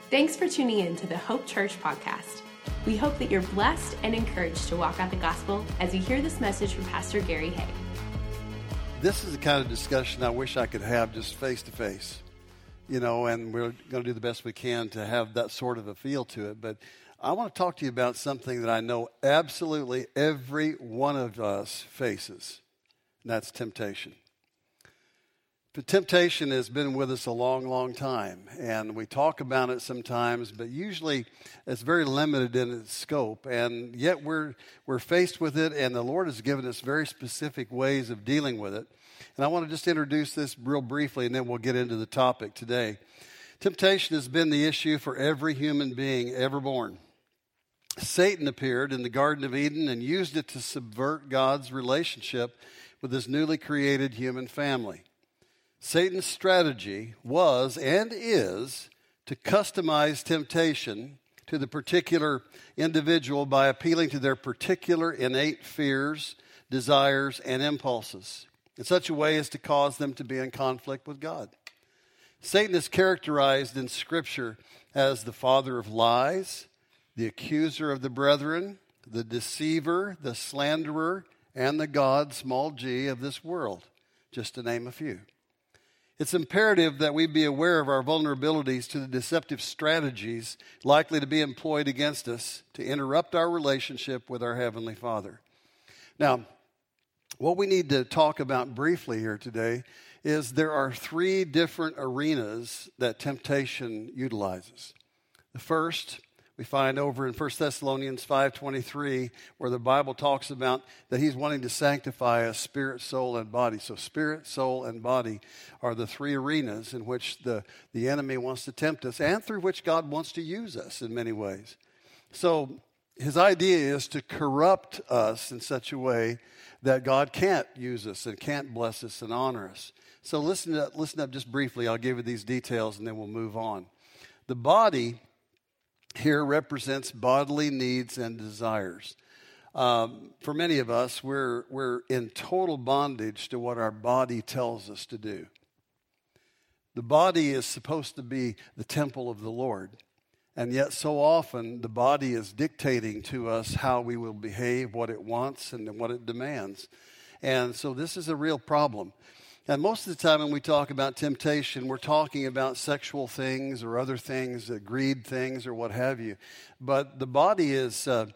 Thanks for tuning in to the Hope Church podcast. We hope that you're blessed and encouraged to walk out the gospel as you hear this message from Pastor Gary Hay. This is the kind of discussion I wish I could have just face to face, and we're going to do the best we can to have that sort of a feel to it. But I want to talk to you about something that I know absolutely every one of us faces, and that's temptation. But temptation has been with us a long, long time, and we talk about it sometimes, but usually it's very limited in its scope, and yet we're faced with it, and the Lord has given us very specific ways of dealing with it. And I want to just introduce this real briefly, and then we'll get into the topic today. Temptation has been the issue for every human being ever born. Satan appeared in the Garden of Eden and used it to subvert God's relationship with his newly created human family. Satan's strategy was and is to customize temptation to the particular individual by appealing to their particular innate fears, desires, and impulses in such a way as to cause them to be in conflict with God. Satan is characterized in Scripture as the father of lies, the accuser of the brethren, the deceiver, the slanderer, and the God, small g, of this world, just to name a few. It's imperative that we be aware of our vulnerabilities to the deceptive strategies likely to be employed against us to interrupt our relationship with our Heavenly Father. Now, what we need to talk about briefly here today is there are three different arenas that temptation utilizes. The first we find over in 1 Thessalonians 5:23, where the Bible talks about that he's wanting to sanctify us spirit, soul, and body. So spirit, soul, and body are the three arenas in which the enemy wants to tempt us and through which God wants to use us in many ways. So his idea is to corrupt us in such a way that God can't use us and can't bless us and honor us. So listen up just briefly. I'll give you these details and then we'll move on. The body here represents bodily needs and desires. For many of us, we're in total bondage to what our body tells us to do. The body is supposed to be the temple of the Lord, and yet so often the body is dictating to us how we will behave, what it wants, and what it demands. And so this is a real problem. And most of the time when we talk about temptation, we're talking about sexual things or other things, greed things or what have you. But the body is a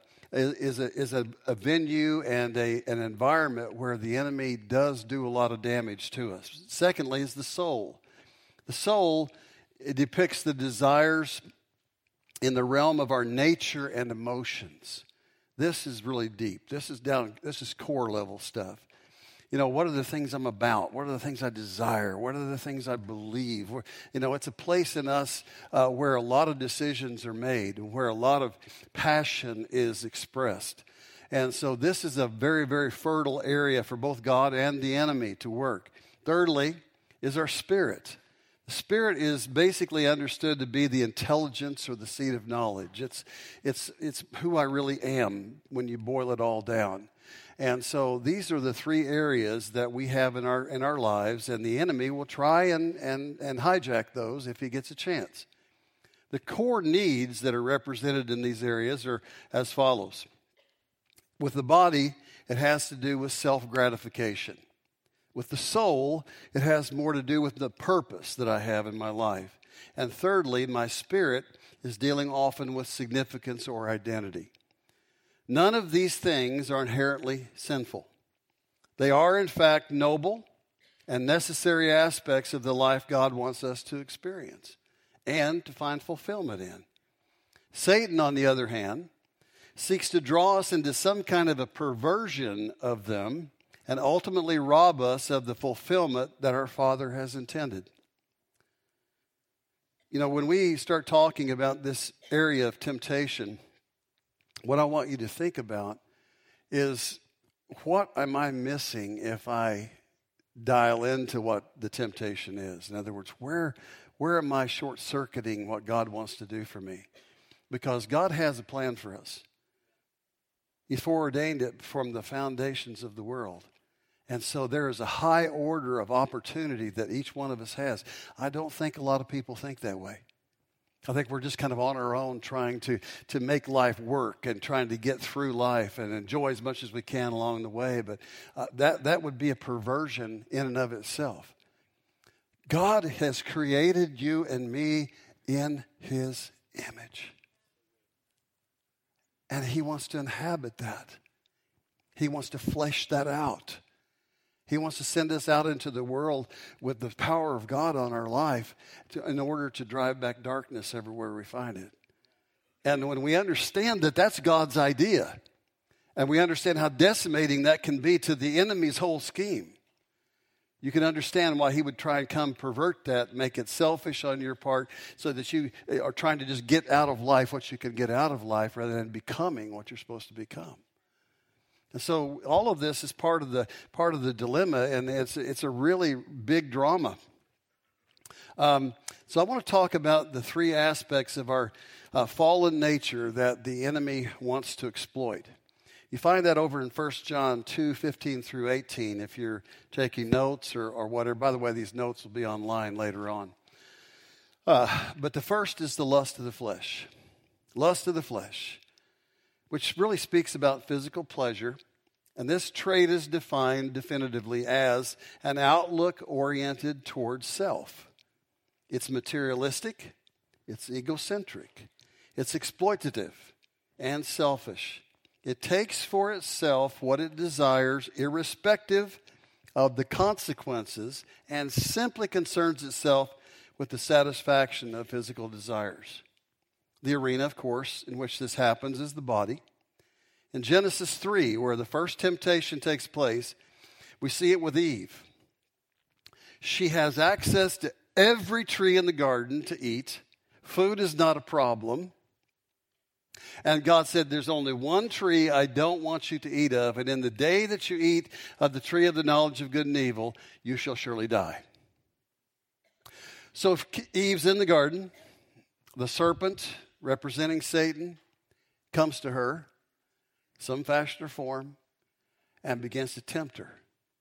venue and an environment where the enemy does do a lot of damage to us. Secondly is the soul. The soul, it depicts the desires in the realm of our nature and emotions. This is really deep. This is core level stuff. What are the things I'm about? What are the things I desire? What are the things I believe? It's a place in us where a lot of decisions are made, where a lot of passion is expressed. And so this is a very, very fertile area for both God and the enemy to work. Thirdly is our spirit. The spirit is basically understood to be the intelligence or the seat of knowledge. It's who I really am when you boil it all down. And so these are the three areas that we have in our lives, and the enemy will try and hijack those if he gets a chance. The core needs that are represented in these areas are as follows. With the body, it has to do with self-gratification. With the soul, it has more to do with the purpose that I have in my life. And thirdly, my spirit is dealing often with significance or identity. None of these things are inherently sinful. They are, in fact, noble and necessary aspects of the life God wants us to experience and to find fulfillment in. Satan, on the other hand, seeks to draw us into some kind of a perversion of them and ultimately rob us of the fulfillment that our Father has intended. When we start talking about this area of temptation, what I want you to think about is, what am I missing if I dial into what the temptation is? In other words, where am I short-circuiting what God wants to do for me? Because God has a plan for us. He foreordained it from the foundations of the world. And so there is a high order of opportunity that each one of us has. I don't think a lot of people think that way. I think we're just kind of on our own trying to make life work and trying to get through life and enjoy as much as we can along the way. But that would be a perversion in and of itself. God has created you and me in His image. And He wants to inhabit that. He wants to flesh that out. He wants to send us out into the world with the power of God on our life in order to drive back darkness everywhere we find it. And when we understand that that's God's idea, and we understand how decimating that can be to the enemy's whole scheme, you can understand why he would try and come pervert that, make it selfish on your part, so that you are trying to just get out of life what you can get out of life rather than becoming what you're supposed to become. And so all of this is part of the dilemma, and it's a really big drama. So I want to talk about the three aspects of our fallen nature that the enemy wants to exploit. You find that over in 1 John 2:15 through 18, if you're taking notes or whatever. By the way, these notes will be online later on. But the first is the lust of the flesh. Lust of the flesh, which really speaks about physical pleasure. And this trait is defined definitively as an outlook oriented towards self. It's materialistic, it's egocentric, it's exploitative and selfish. It takes for itself what it desires, irrespective of the consequences, and simply concerns itself with the satisfaction of physical desires. The arena, of course, in which this happens is the body. In Genesis 3, where the first temptation takes place, we see it with Eve. She has access to every tree in the garden to eat. Food is not a problem. And God said, there's only one tree I don't want you to eat of, and in the day that you eat of the tree of the knowledge of good and evil, you shall surely die. So if Eve's in the garden, the serpent, representing Satan, comes to her, some fashion or form, and begins to tempt her.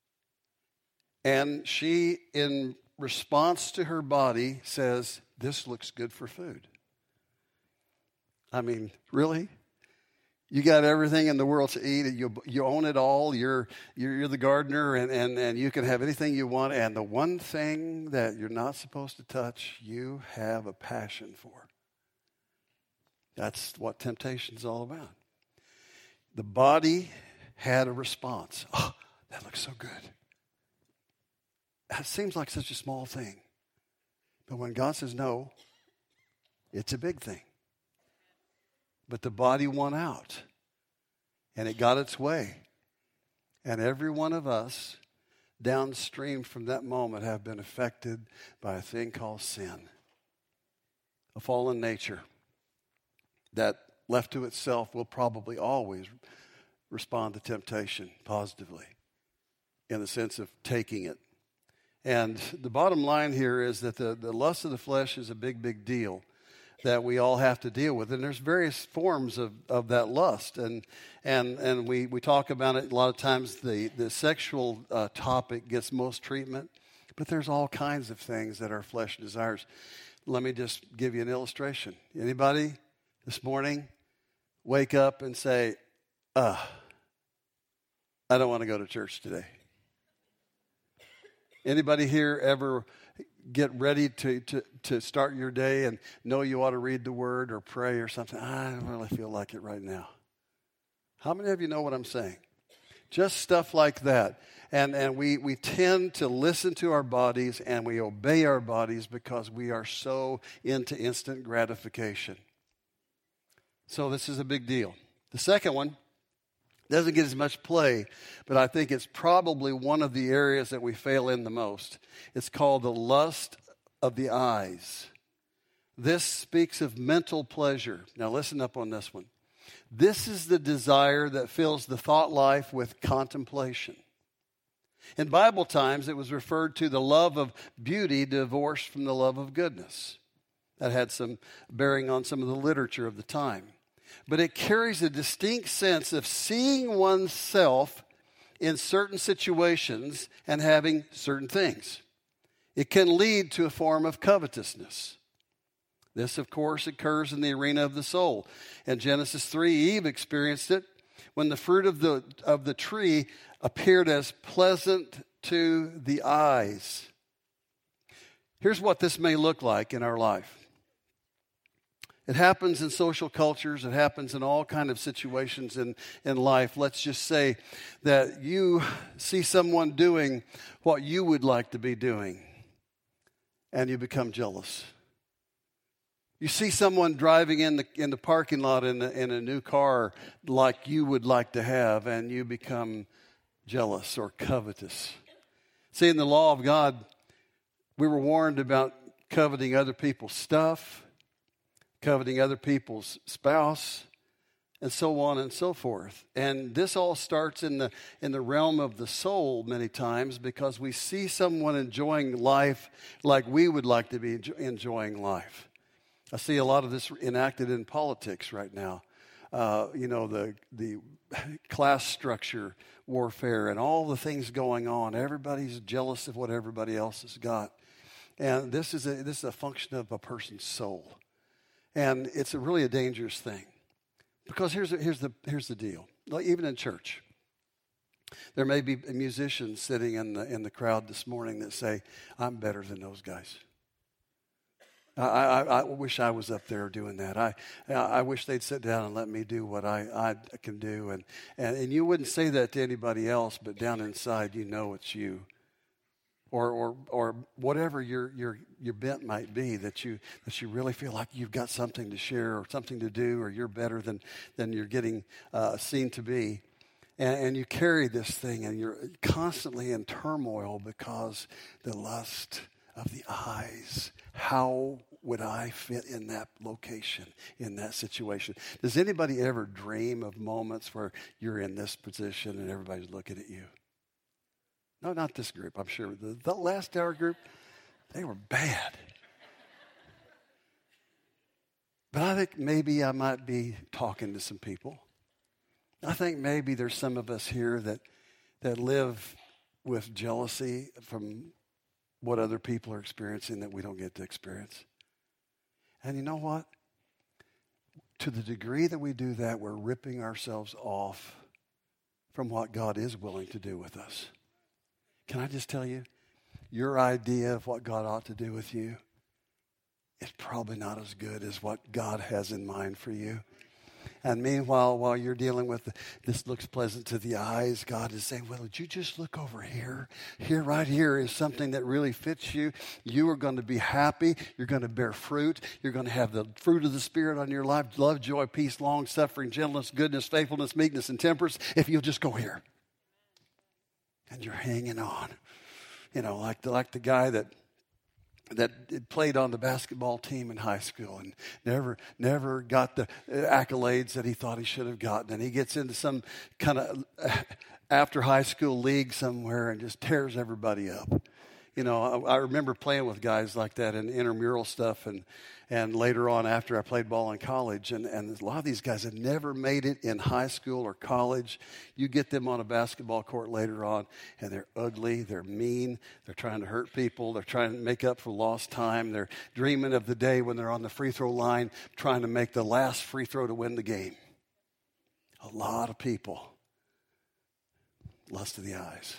And she, in response to her body, says, this looks good for food. I mean, really? You got everything in the world to eat. You own it all. You're the gardener, and you can have anything you want. And the one thing that you're not supposed to touch, you have a passion for. That's what temptation's all about. The body had a response. Oh, that looks so good. That seems like such a small thing. But when God says no, it's a big thing. But the body won out. And it got its way. And every one of us downstream from that moment have been affected by a thing called sin. A fallen nature that, left to itself, will probably always respond to temptation positively in the sense of taking it. And the bottom line here is that the lust of the flesh is a big, big deal that we all have to deal with. And there's various forms of that lust. And we talk about it a lot of times. The sexual topic gets most treatment, but there's all kinds of things that our flesh desires. Let me just give you an illustration. Anybody this morning wake up and say, I don't want to go to church today? Anybody here ever get ready to start your day and know you ought to read the Word or pray or something? I don't really feel like it right now. How many of you know what I'm saying? Just stuff like that. And we tend to listen to our bodies and we obey our bodies because we are so into instant gratification. So this is a big deal. The second one doesn't get as much play, but I think it's probably one of the areas that we fail in the most. It's called the lust of the eyes. This speaks of mental pleasure. Now listen up on this one. This is the desire that fills the thought life with contemplation. In Bible times, it was referred to the love of beauty divorced from the love of goodness. That had some bearing on some of the literature of the time. But it carries a distinct sense of seeing oneself in certain situations and having certain things. It can lead to a form of covetousness. This, of course, occurs in the arena of the soul. In Genesis 3, Eve experienced it when the fruit of the tree appeared as pleasant to the eyes. Here's what this may look like in our life. It happens in social cultures. It happens in all kinds of situations in life. Let's just say that you see someone doing what you would like to be doing, and you become jealous. You see someone driving in the parking lot in a new car like you would like to have, and you become jealous or covetous. See, in the law of God, we were warned about coveting other people's stuff, coveting other people's spouse, and so on and so forth. And this all starts in the realm of the soul many times because we see someone enjoying life like we would like to be enjoying life. I see a lot of this enacted in politics right now. The class structure warfare and all the things going on. Everybody's jealous of what everybody else has got. And this is a function of a person's soul. And it's really a dangerous thing. Because here's the deal. Like even in church, there may be musicians sitting in the crowd this morning that say, I'm better than those guys. I wish I was up there doing that. I wish they'd sit down and let me do what I can do. And you wouldn't say that to anybody else, but down inside you know it's you. Or whatever your bent might be, that you really feel like you've got something to share or something to do, or you're better than you're getting seen to be. And you carry this thing and you're constantly in turmoil because the lust of the eyes. How would I fit in that location, in that situation? Does anybody ever dream of moments where you're in this position and everybody's looking at you? No, not this group, I'm sure. The last hour group, they were bad. But I think maybe I might be talking to some people. I think maybe there's some of us here that live with jealousy from what other people are experiencing that we don't get to experience. And you know what? To the degree that we do that, we're ripping ourselves off from what God is willing to do with us. Can I just tell you, your idea of what God ought to do with you is probably not as good as what God has in mind for you. And meanwhile, while you're dealing with this looks pleasant to the eyes, God is saying, well, would you just look over here? Here, right here is something that really fits you. You are going to be happy. You're going to bear fruit. You're going to have the fruit of the Spirit on your life. Love, joy, peace, long-suffering, gentleness, goodness, faithfulness, meekness, and temperance. If you'll just go here. And you're hanging on. You know, like the guy that played on the basketball team in high school and never got the accolades that he thought he should have gotten. And he gets into some kind of after high school league somewhere and just tears everybody up. You know, I remember playing with guys like that in intramural stuff and later on after I played ball in college. And a lot of these guys have never made it in high school or college. You get them on a basketball court later on, and they're ugly, they're mean, they're trying to hurt people, they're trying to make up for lost time, they're dreaming of the day when they're on the free throw line trying to make the last free throw to win the game. A lot of people. Lust of the eyes.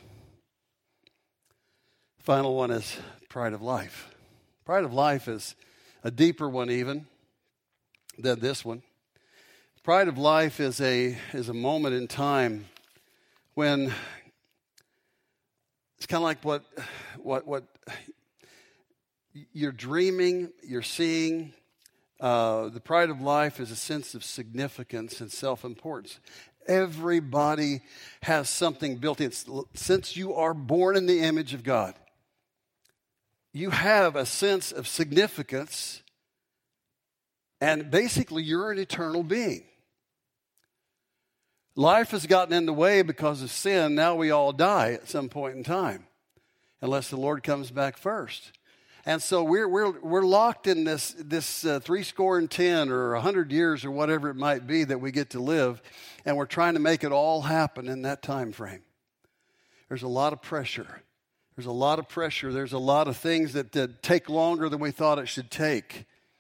Final one is pride of life. Pride of life is a deeper one even than this one. Pride of life is a moment in time when it's kind of like what you're dreaming, you're seeing. The pride of life is a sense of significance and self-importance. Everybody has something built in. Since you are born in the image of God, you have a sense of significance, and basically you're an eternal being. Life has gotten in the way because of sin. Now we all die at some point in time, unless the Lord comes back first. And so we're locked in this 70 or 100 years or whatever it might be that we get to live, and we're trying to make it all happen in that time frame. There's a lot of pressure. There's a lot of things that take longer than we thought it should take.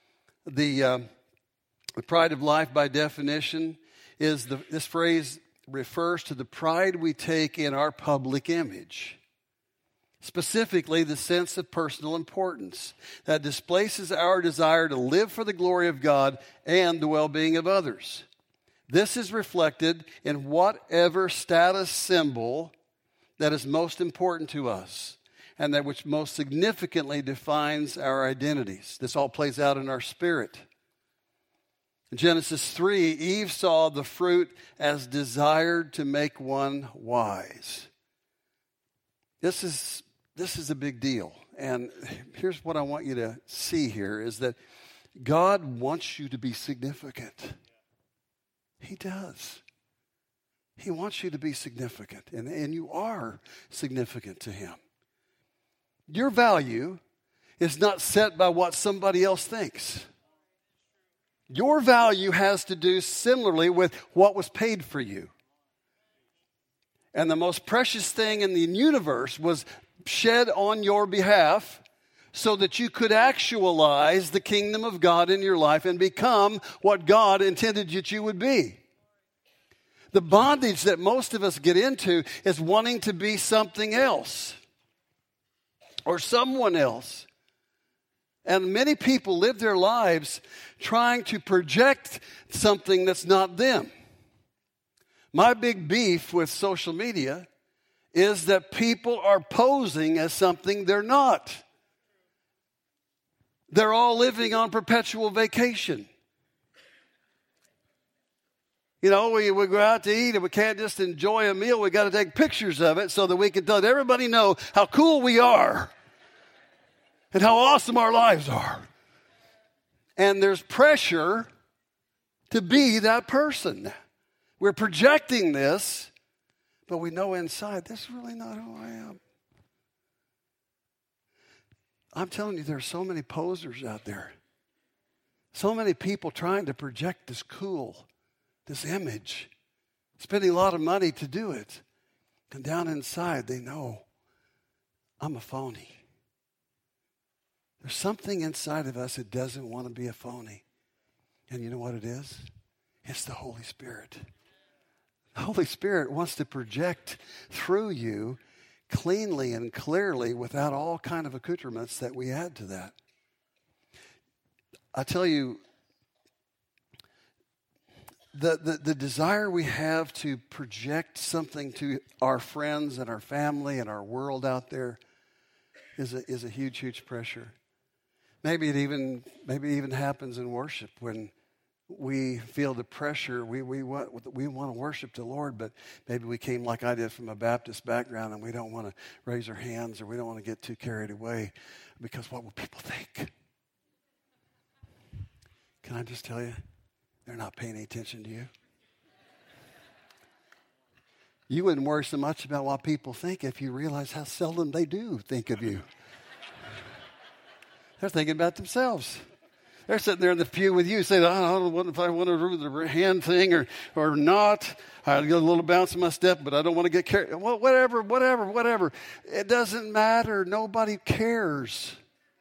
The pride of life, by definition, is this phrase refers to the pride we take in our public image. Specifically, the sense of personal importance that displaces our desire to live for the glory of God and the well-being of others. This is reflected in whatever status symbol that is most important to us and that which most significantly defines our identities. This all plays out in our spirit. In Genesis 3, Eve saw the fruit as desired to make one wise. This is a big deal. And here's what I want you to see here is that God wants you to be significant. He does. He wants you to be significant, and you are significant to Him. Your value is not set by what somebody else thinks. Your value has to do similarly with what was paid for you. And the most precious thing in the universe was shed on your behalf so that you could actualize the kingdom of God in your life and become what God intended that you would be. The bondage that most of us get into is wanting to be something else or someone else. And many people live their lives trying to project something that's not them. My big beef with social media is that people are posing as something they're not. They're all living on perpetual vacation. You know, we go out to eat and we can't just enjoy a meal. We got to take pictures of it so that we can let everybody know how cool we are and how awesome our lives are. And there's pressure to be that person. We're projecting this, but we know inside, this is really not who I am. I'm telling you, there are so many posers out there. So many people trying to project this cool, this image, spending a lot of money to do it. And down inside, they know, I'm a phony. There's something inside of us that doesn't want to be a phony. And you know what it is? It's the Holy Spirit. The Holy Spirit wants to project through you cleanly and clearly without all kind of accoutrements that we add to that. I tell you, the desire we have to project something to our friends and our family and our world out there is a huge, huge pressure. Maybe it even happens in worship when we feel the pressure. We want to worship the Lord, but maybe we came like I did from a Baptist background, and we don't want to raise our hands or we don't want to get too carried away because what will people think? Can I just tell you, they're not paying any attention to you. You wouldn't worry so much about what people think if you realize how seldom they do think of you. They're thinking about themselves. They're sitting there in the pew with you saying, I don't know if I want to do the hand thing or not. I got a little bounce in my step, but I don't want to get carried. Well, whatever. It doesn't matter. Nobody cares.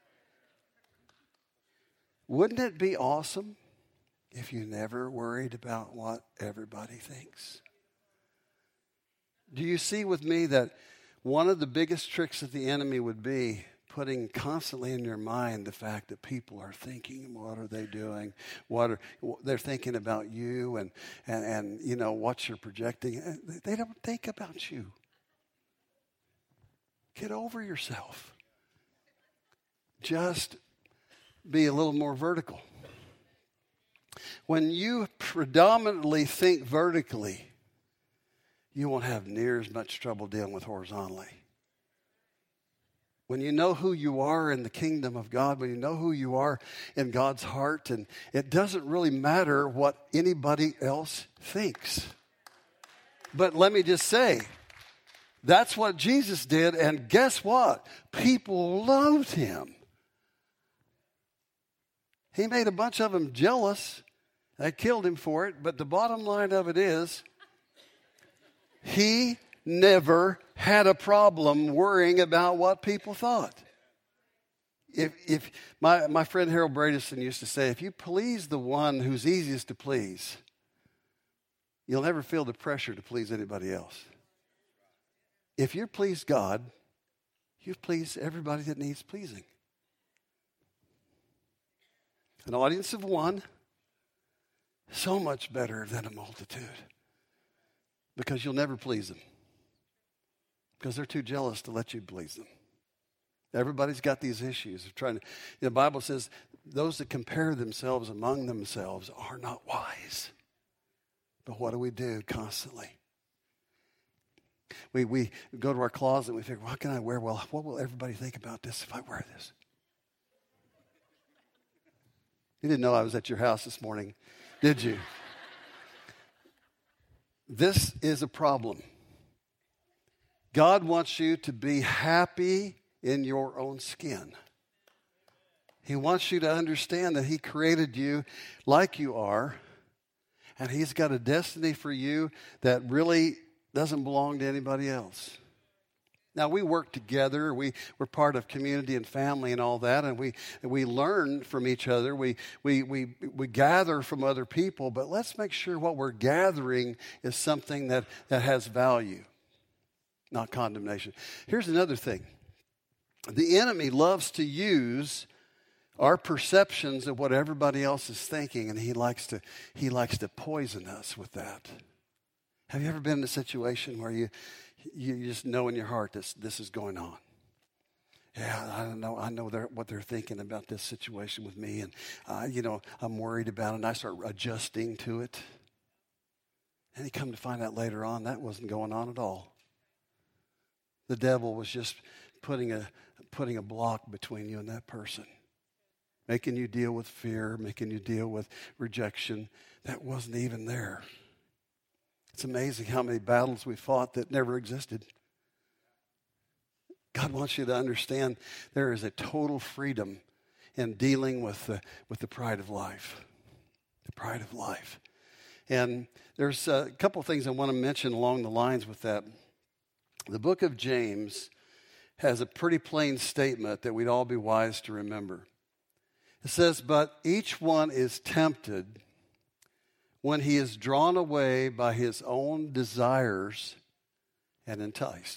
Wouldn't it be awesome if you never worried about what everybody thinks? Do you see with me that one of the biggest tricks that the enemy would be putting constantly in your mind the fact that people are thinking, what are they doing? They're thinking about you and you know what you're projecting. They don't think about you. Get over yourself. Just be a little more vertical. When you predominantly think vertically, you won't have near as much trouble dealing with horizontally. When you know who you are in the kingdom of God, when you know who you are in God's heart, and it doesn't really matter what anybody else thinks. But let me just say, that's what Jesus did, and guess what? People loved him. He made a bunch of them jealous. They killed him for it, but the bottom line of it is, he never had a problem worrying about what people thought. if my friend Harold Bradison used to say, if you please the one who's easiest to please, you'll never feel the pressure to please anybody else. If you please God, you've pleased everybody that needs pleasing. An audience of one, so much better than a multitude. Because you'll never please them. Because they're too jealous to let you please them. Everybody's got these issues of trying to. The Bible says those that compare themselves among themselves are not wise. But what do we do constantly? We go to our closet and we figure, what can I wear? Well, what will everybody think about this if I wear this? You didn't know I was at your house this morning, did you? This is a problem. God wants you to be happy in your own skin. He wants you to understand that He created you like you are, and He's got a destiny for you that really doesn't belong to anybody else. Now, we work together. We're part of community and family and all that, and we learn from each other. We gather from other people, but let's make sure what we're gathering is something that has value, not condemnation. Here's another thing. The enemy loves to use our perceptions of what everybody else is thinking, and he likes to poison us with that. Have you ever been in a situation where you just know in your heart this is going on? Yeah, I don't know. I know what they're thinking about this situation with me, and I'm worried about it. And I start adjusting to it, and you come to find out later on that wasn't going on at all. The devil was just putting a block between you and that person, making you deal with fear, making you deal with rejection that wasn't even there. It's amazing how many battles we fought that never existed. God wants you to understand there is a total freedom in dealing with the pride of life. The pride of life. And there's a couple of things I want to mention along the lines with that. The book of James has a pretty plain statement that we'd all be wise to remember. It says, but each one is tempted when he is drawn away by his own desires and enticed.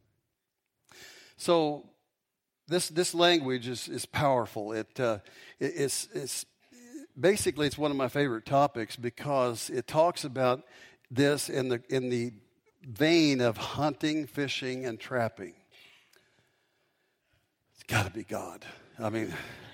So this language is powerful. It's basically it's one of my favorite topics because it talks about this in the vein of hunting, fishing, and trapping. It's got to be God. I mean,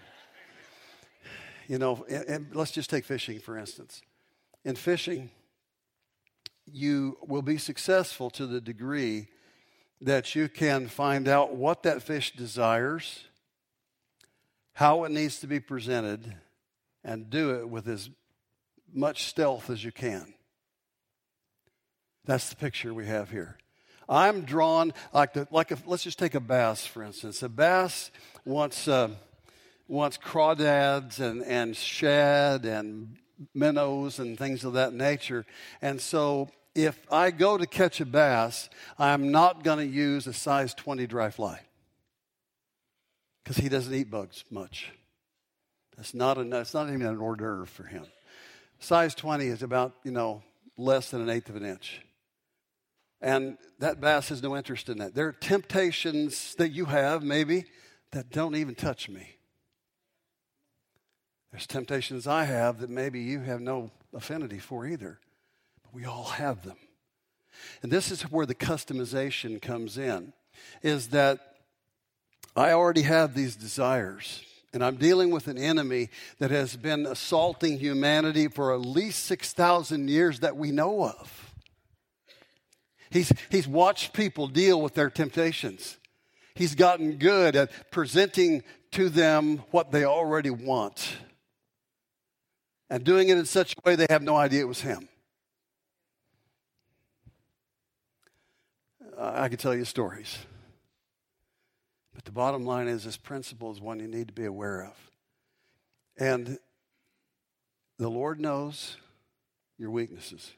and let's just take fishing for instance. In fishing, you will be successful to the degree that you can find out what that fish desires, how it needs to be presented, and do it with as much stealth as you can. That's the picture we have here. I'm drawn, let's just take a bass, for instance. A bass wants crawdads and shad and minnows and things of that nature. And so if I go to catch a bass, I'm not going to use a size 20 dry fly because he doesn't eat bugs much. It's not even an hors d'oeuvre for him. Size 20 is about, less than 1/8 of an inch. And that bass has no interest in that. There are temptations that you have, maybe, that don't even touch me. There's temptations I have that maybe you have no affinity for either. But we all have them. And this is where the customization comes in, is that I already have these desires. And I'm dealing with an enemy that has been assaulting humanity for at least 6,000 years that we know of. He's watched people deal with their temptations. He's gotten good at presenting to them what they already want. And doing it in such a way they have no idea it was him. I could tell you stories. But the bottom line is this principle is one you need to be aware of. And the Lord knows your weaknesses.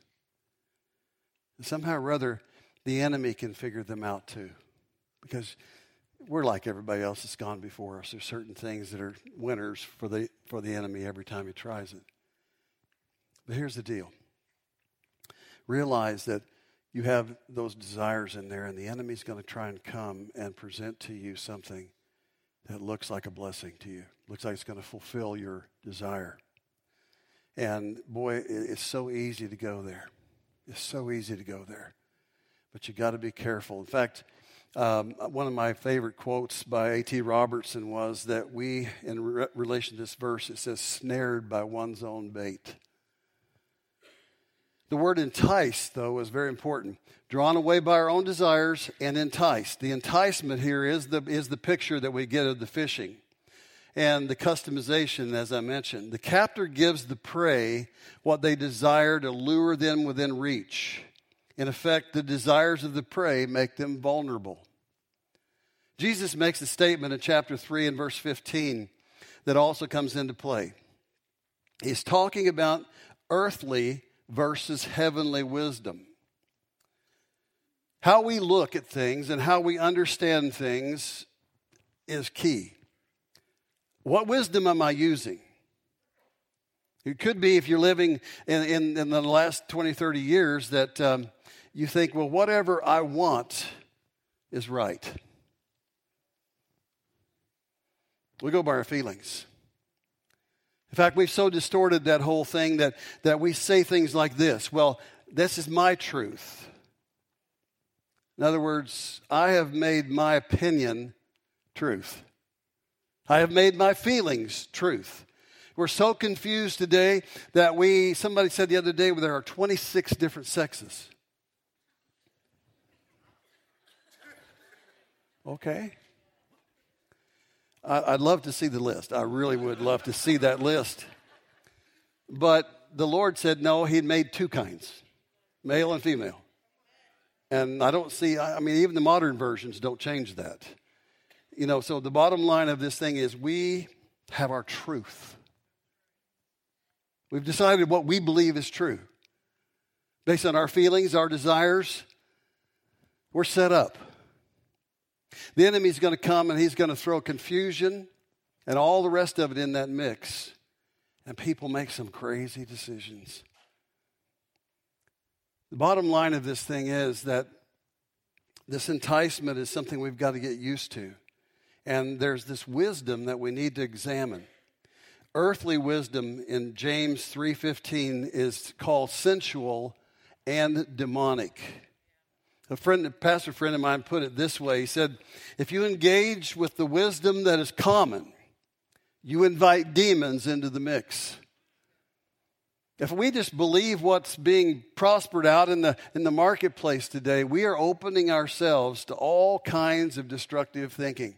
And somehow or other, the enemy can figure them out too. Because we're like everybody else that's gone before us. There's certain things that are winners for the enemy every time he tries it. But here's the deal. Realize that you have those desires in there, and the enemy's going to try and come and present to you something that looks like a blessing to you. Looks like it's going to fulfill your desire. And boy, it's so easy to go there. It's so easy to go there. But you got to be careful. In fact, one of my favorite quotes by A.T. Robertson was that we, in relation to this verse, it says, snared by one's own bait. The word enticed, though, is very important. Drawn away by our own desires and enticed. The enticement here is the picture that we get of the fishing and the customization, as I mentioned. The captor gives the prey what they desire to lure them within reach. In effect, the desires of the prey make them vulnerable. Jesus makes a statement in chapter 3 and verse 15 that also comes into play. He's talking about earthly versus heavenly wisdom. How we look at things and how we understand things is key. What wisdom am I using? It could be, if you're living in the last 20, 30 years, that you think, well, whatever I want is right. We go by our feelings. In fact, we've so distorted that whole thing that we say things like this. Well, this is my truth. In other words, I have made my opinion truth. I have made my feelings truth. We're so confused today that somebody said the other day, there are 26 different sexes. Okay. I'd love to see the list. I really would love to see that list. But the Lord said, no, He'd made two kinds, male and female. And I don't see, even the modern versions don't change that. So the bottom line of this thing is we have our truth. We've decided what we believe is true. Based on our feelings, our desires, we're set up. The enemy's going to come and he's going to throw confusion and all the rest of it in that mix. And people make some crazy decisions. The bottom line of this thing is that this enticement is something we've got to get used to. And there's this wisdom that we need to examine. Earthly wisdom in James 3:15 is called sensual and demonic. A pastor friend of mine put it this way. He said, if you engage with the wisdom that is common, you invite demons into the mix. If we just believe what's being prospered out in the marketplace today, we are opening ourselves to all kinds of destructive thinking.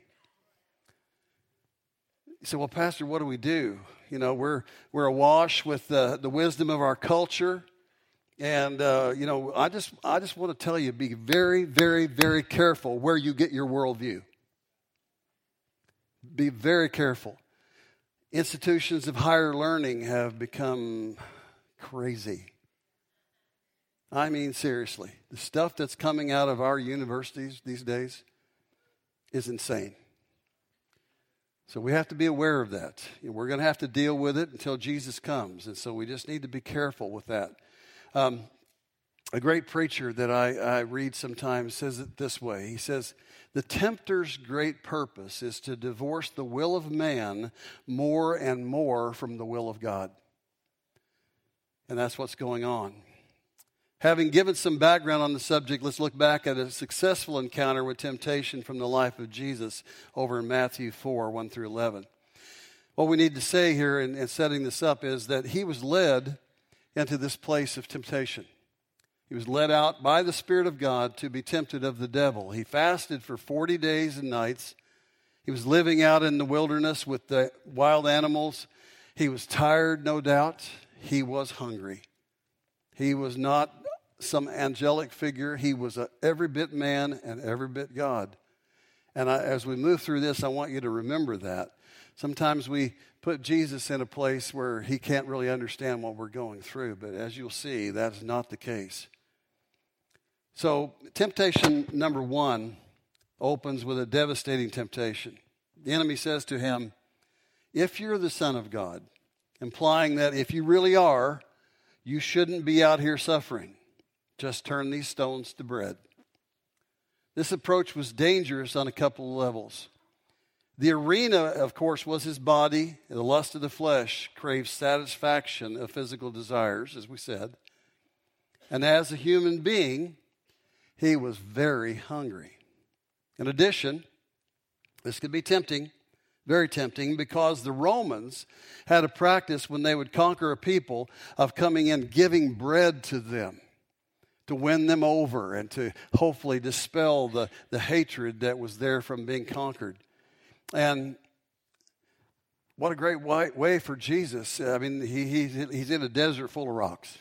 You say, well, Pastor, what do we do? We're awash with the wisdom of our culture. And, I just want to tell you, be very, very, very careful where you get your worldview. Be very careful. Institutions of higher learning have become crazy. I mean, seriously. The stuff that's coming out of our universities these days is insane. So we have to be aware of that. We're going to have to deal with it until Jesus comes. And so we just need to be careful with that. A great preacher that I read sometimes says it this way. He says, the tempter's great purpose is to divorce the will of man more and more from the will of God. And that's what's going on. Having given some background on the subject, let's look back at a successful encounter with temptation from the life of Jesus over in Matthew 4, 1 through 11. What we need to say here in setting this up is that he was led into this place of temptation. He was led out by the Spirit of God to be tempted of the devil. He fasted for 40 days and nights. He was living out in the wilderness with the wild animals. He was tired, no doubt. He was hungry. He was not some angelic figure. He was every bit man and every bit God. And as we move through this, I want you to remember that. Sometimes we put Jesus in a place where he can't really understand what we're going through. But as you'll see, that's not the case. So temptation number one opens with a devastating temptation. The enemy says to him, if you're the Son of God, implying that if you really are, you shouldn't be out here suffering. Just turn these stones to bread. This approach was dangerous on a couple of levels. The arena, of course, was his body. The lust of the flesh craves satisfaction of physical desires, as we said. And as a human being, he was very hungry. In addition, this could be tempting, very tempting, because the Romans had a practice when they would conquer a people of coming in giving bread to them to win them over and to hopefully dispel the hatred that was there from being conquered. And what a great way for Jesus. I mean, he's in a desert full of rocks.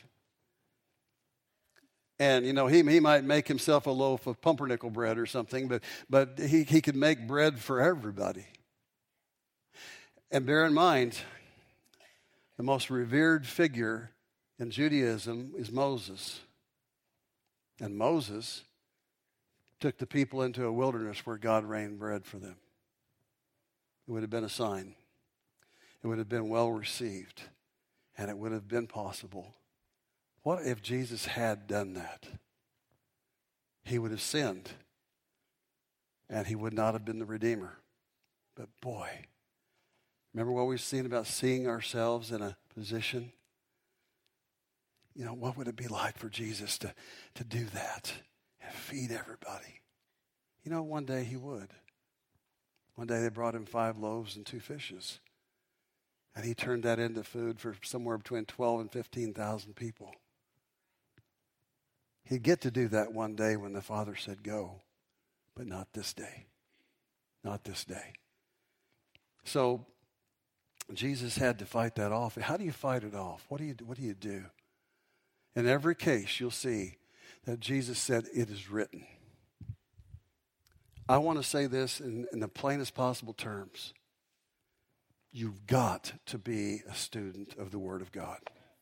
And, he might make himself a loaf of pumpernickel bread or something, but he could make bread for everybody. And bear in mind, the most revered figure in Judaism is Moses. And Moses took the people into a wilderness where God rained bread for them. It would have been a sign. It would have been well received. And it would have been possible. What if Jesus had done that? He would have sinned. And he would not have been the Redeemer. But boy, remember what we've seen about seeing ourselves in a position? What would it be like for Jesus to do that and feed everybody? One day he would. One day they brought him 5 loaves and 2 fishes. And he turned that into food for somewhere between 12 and 15,000 people. He'd get to do that one day when the Father said go, but not this day. Not this day. So Jesus had to fight that off. How do you fight it off? What do you do? In every case, you'll see that Jesus said, it is written. I want to say this in the plainest possible terms. You've got to be a student of the Word of God.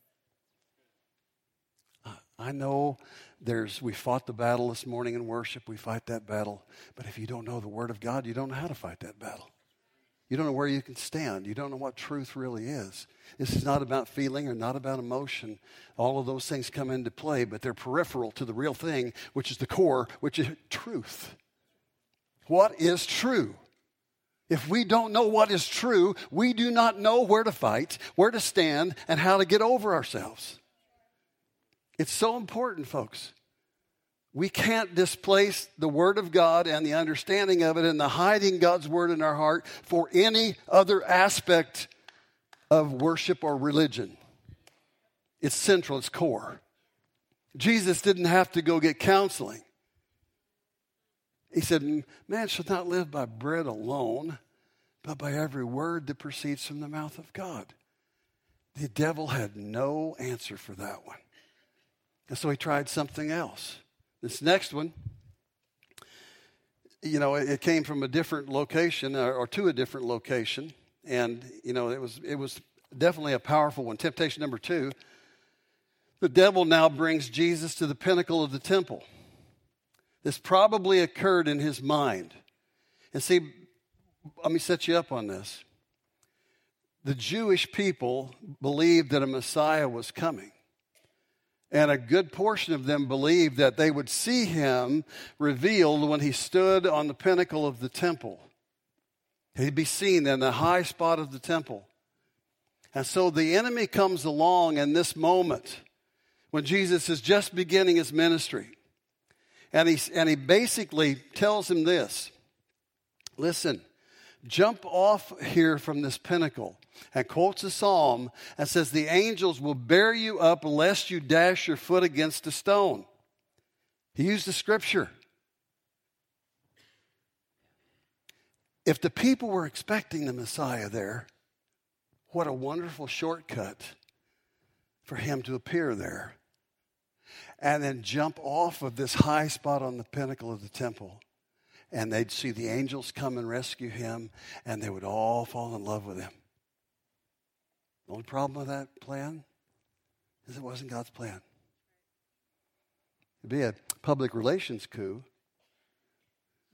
I know we fought the battle this morning in worship. We fight that battle. But if you don't know the Word of God, you don't know how to fight that battle. You don't know where you can stand. You don't know what truth really is. This is not about feeling or not about emotion. All of those things come into play, but they're peripheral to the real thing, which is the core, which is truth. What is true? If we don't know what is true, we do not know where to fight, where to stand, and how to get over ourselves. It's so important, folks. We can't displace the Word of God and the understanding of it and the hiding God's Word in our heart for any other aspect of worship or religion. It's central, it's core. Jesus didn't have to go get counseling. He said, man shall not live by bread alone, but by every word that proceeds from the mouth of God. The devil had no answer for that one. And so he tried something else. This next one, it came from a different location or to a different location. And, it was definitely a powerful one. Temptation number 2, the devil now brings Jesus to the pinnacle of the temple. This probably occurred in his mind. And see, let me set you up on this. The Jewish people believed that a Messiah was coming. And a good portion of them believed that they would see him revealed when he stood on the pinnacle of the temple. He'd be seen in the high spot of the temple. And so the enemy comes along in this moment when Jesus is just beginning his ministry. And he basically tells him this. Listen, jump off here from this pinnacle. And quotes a psalm and says, the angels will bear you up lest you dash your foot against a stone. He used the scripture. If the people were expecting the Messiah there, what a wonderful shortcut for him to appear there. And then jump off of this high spot on the pinnacle of the temple. And they'd see the angels come and rescue him, and they would all fall in love with him. The only problem with that plan is it wasn't God's plan. It'd be a public relations coup,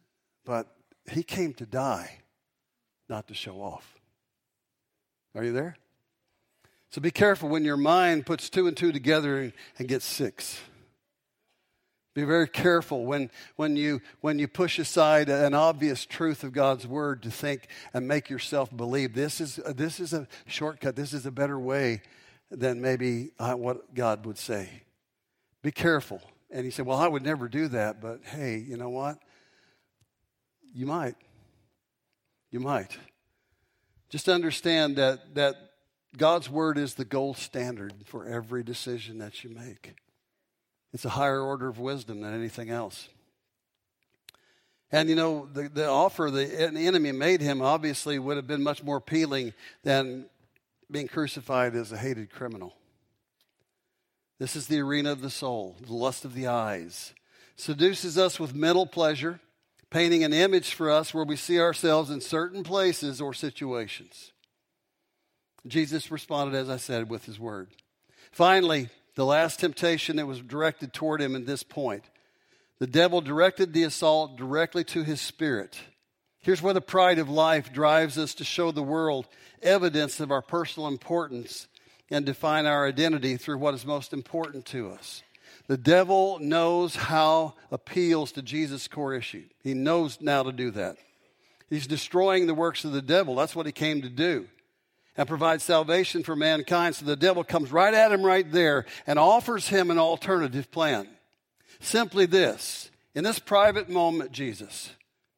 but he came to die, not to show off. Are you there? So be careful when your mind puts 2 and 2 together and gets 6. Be very careful when you push aside an obvious truth of God's word to think and make yourself believe this is a shortcut. This is a better way than maybe what God would say. Be careful. And he said, well, I would never do that, but hey, you know what? You might. You might. Just understand that God's word is the gold standard for every decision that you make. It's a higher order of wisdom than anything else. And the offer the enemy made him obviously would have been much more appealing than being crucified as a hated criminal. This is the arena of the soul, the lust of the eyes. Seduces us with mental pleasure, painting an image for us where we see ourselves in certain places or situations. Jesus responded, as I said, with his word. Finally, the last temptation that was directed toward him at this point. The devil directed the assault directly to his spirit. Here's where the pride of life drives us to show the world evidence of our personal importance and define our identity through what is most important to us. The devil knows how appeals to Jesus' core issue. He knows now to do that. He's destroying the works of the devil. That's what he came to do. And provide salvation for mankind. So the devil comes right at him right there and offers him an alternative plan. Simply this: in this private moment, Jesus,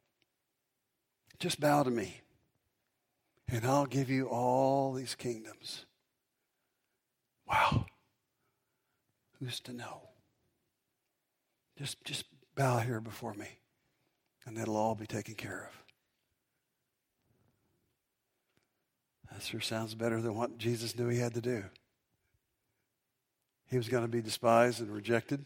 just bow to me and I'll give you all these kingdoms. Wow. Who's to know? Just bow here before me and it'll all be taken care of. That sure sounds better than what Jesus knew he had to do. He was going to be despised and rejected.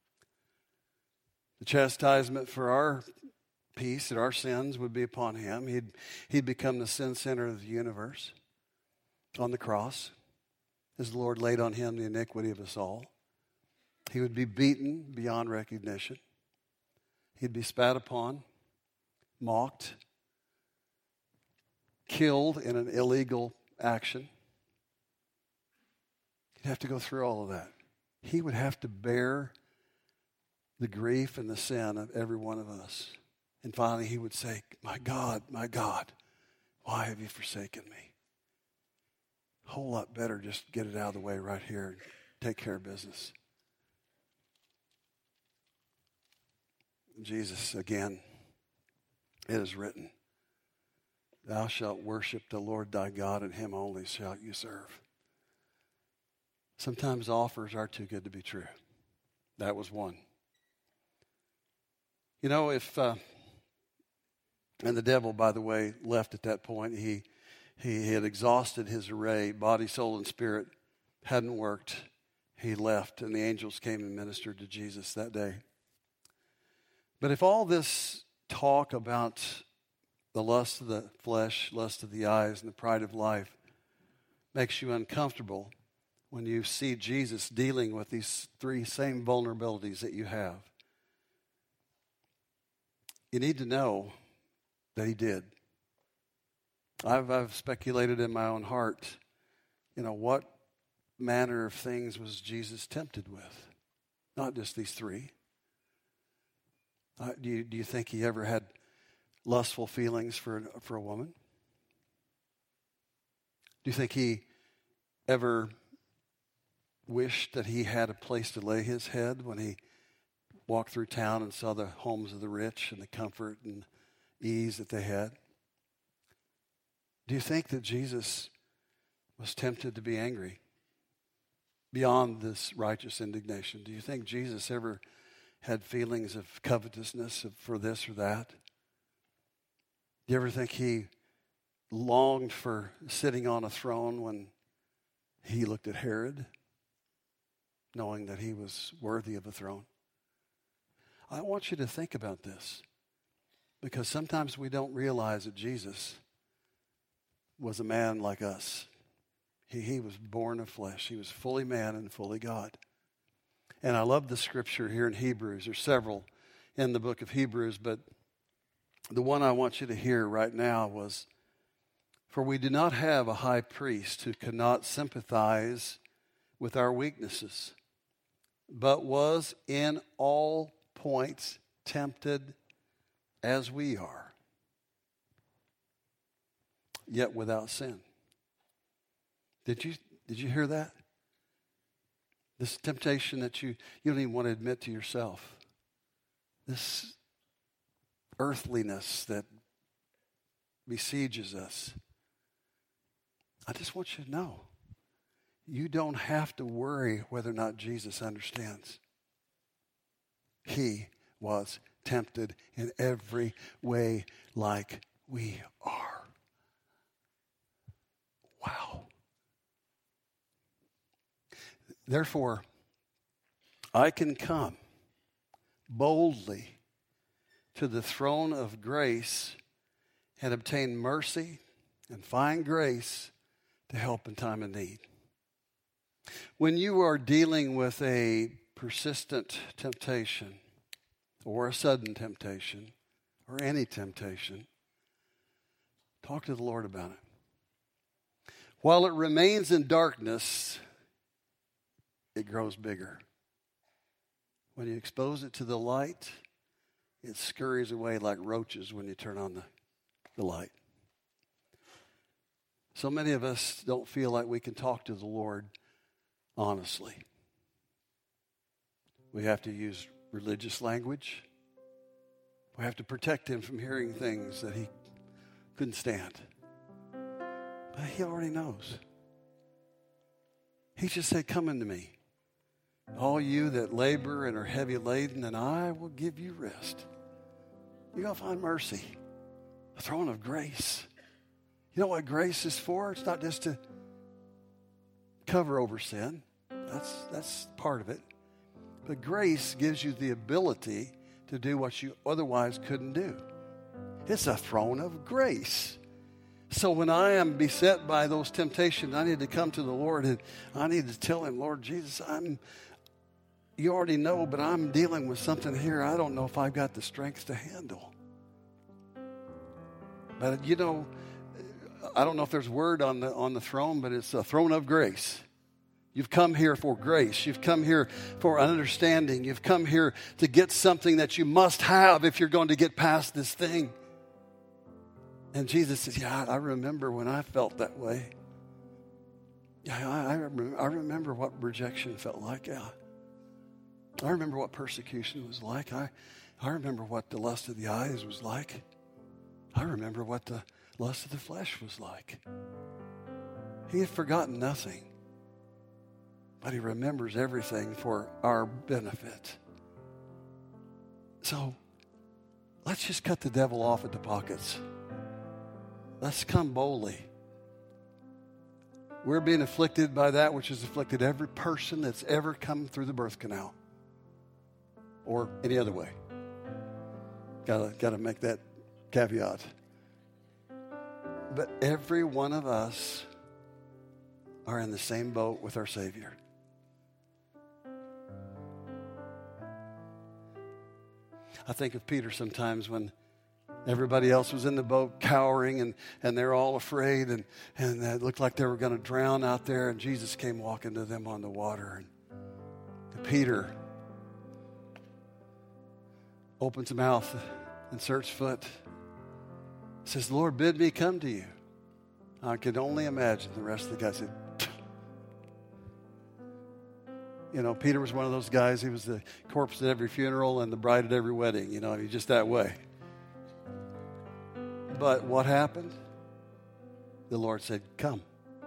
The chastisement for our peace and our sins would be upon him. He'd become the sin center of the universe on the cross as the Lord laid on him the iniquity of us all. He would be beaten beyond recognition. He'd be spat upon, mocked, killed in an illegal action. He'd have to go through all of that. He would have to bear the grief and the sin of every one of us. And finally he would say, my God, why have you forsaken me? A whole lot better just get it out of the way right here and take care of business. Jesus, again, it is written, thou shalt worship the Lord thy God, and him only shalt you serve. Sometimes offers are too good to be true. That was one. And the devil, by the way, left at that point. He had exhausted his array, body, soul, and spirit. Hadn't worked. He left, and the angels came and ministered to Jesus that day. But if all this talk about the lust of the flesh, lust of the eyes, and the pride of life makes you uncomfortable when you see Jesus dealing with these 3 same vulnerabilities that you have, you need to know that he did. I've speculated in my own heart, what manner of things was Jesus tempted with? Not just these 3. Do you think he ever had lustful feelings for a woman? Do you think he ever wished that he had a place to lay his head when he walked through town and saw the homes of the rich and the comfort and ease that they had? Do you think that Jesus was tempted to be angry beyond this righteous indignation? Do you think Jesus ever had feelings of covetousness for this or that? Do you ever think he longed for sitting on a throne when he looked at Herod, knowing that he was worthy of a throne? I want you to think about this, because sometimes we don't realize that Jesus was a man like us. He was born of flesh. He was fully man and fully God. And I love the scripture here in Hebrews. There's several in the book of Hebrews, but the one I want you to hear right now was, "For we do not have a high priest who cannot sympathize with our weaknesses, but was in all points tempted as we are, yet without sin." Did you hear that? This temptation that you don't even want to admit to yourself. This earthliness that besieges us. I just want you to know, you don't have to worry whether or not Jesus understands. He was tempted in every way like we are. Wow. Therefore, I can come boldly to the throne of grace and obtain mercy and find grace to help in time of need. When you are dealing with a persistent temptation or a sudden temptation or any temptation, talk to the Lord about it. While it remains in darkness, it grows bigger. When you expose it to the light, it scurries away like roaches when you turn on the light. So many of us don't feel like we can talk to the Lord honestly. We have to use religious language. We have to protect him from hearing things that he couldn't stand. But he already knows. He just said, "Come unto me, all you that labor and are heavy laden, and I will give you rest." You're going to find mercy, a throne of grace. You know what grace is for? It's not just to cover over sin. That's part of it. But grace gives you the ability to do what you otherwise couldn't do. It's a throne of grace. So when I am beset by those temptations, I need to come to the Lord and I need to tell him, "Lord Jesus, you already know, but I'm dealing with something here I don't know if I've got the strength to handle." But you know, I don't know if there's a word on the throne, but it's a throne of grace. You've come here for grace. You've come here for an understanding. You've come here to get something that you must have if you're going to get past this thing. And Jesus says, "Yeah, I remember when I felt that way. Yeah, I remember what rejection felt like. Yeah, I remember what persecution was like. I remember what the lust of the eyes was like. I remember what the lust of the flesh was like." He had forgotten nothing, but he remembers everything for our benefit. So let's just cut the devil off at the pockets. Let's come boldly. We're being afflicted by that which has afflicted every person that's ever come through the birth canal or any other way. Got to make that caveat. But every one of us are in the same boat with our Savior. I think of Peter sometimes when everybody else was in the boat cowering and they're all afraid and it looked like they were going to drown out there, and Jesus came walking to them on the water. And Peter opens his mouth, inserts foot, says, "Lord, bid me come to you." I could only imagine the rest of the guys said, you know, Peter was one of those guys. He was the corpse at every funeral and the bride at every wedding. You know, he's just that way. But what happened? The Lord said, "Come."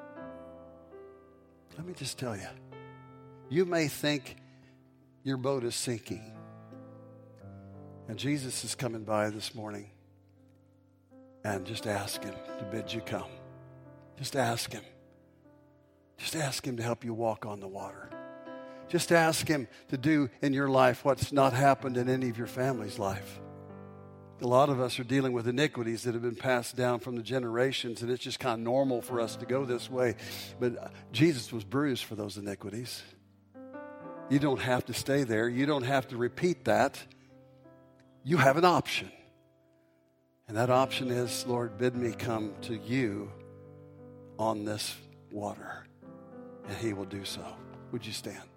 Let me just tell you, you may think your boat is sinking. And Jesus is coming by this morning. And just ask him to bid you come. Just ask him. Just ask him to help you walk on the water. Just ask him to do in your life what's not happened in any of your family's life. A lot of us are dealing with iniquities that have been passed down from the generations, and it's just kind of normal for us to go this way. But Jesus was bruised for those iniquities. You don't have to stay there. You don't have to repeat that. You have an option. And that option is, Lord, bid me come to you on this water. And he will do so. Would you stand?